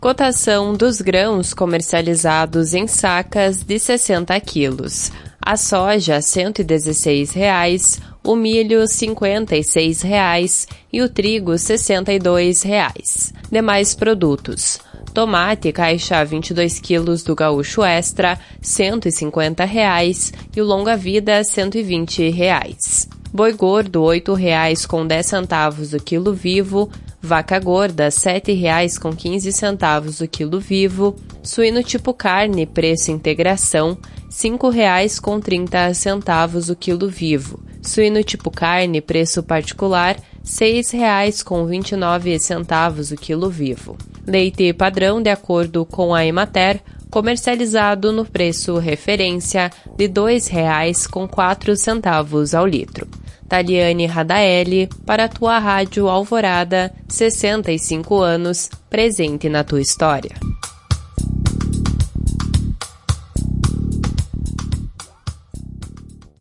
Cotação dos grãos comercializados em sacas de 60 quilos. A soja, R$ 116,00, o milho, R$ 56,00 e o trigo, R$ 62,00. Demais produtos. Tomate, caixa 22 quilos do Gaúcho Extra, R$ 150,00 e o Longa Vida, R$ 120,00. Boi gordo, R$ 8,10 o quilo vivo. Vaca gorda, R$ 7,15 o quilo vivo. Suíno tipo carne, preço integração, R$ 5,30 o quilo vivo. Suíno tipo carne, preço particular, R$ 6,29 o quilo vivo. Leite padrão, de acordo com a Emater, comercializado no preço referência de R$ 2,04 ao litro. Taliane Radaeli, para a tua Rádio Alvorada, 65 anos, presente na tua história.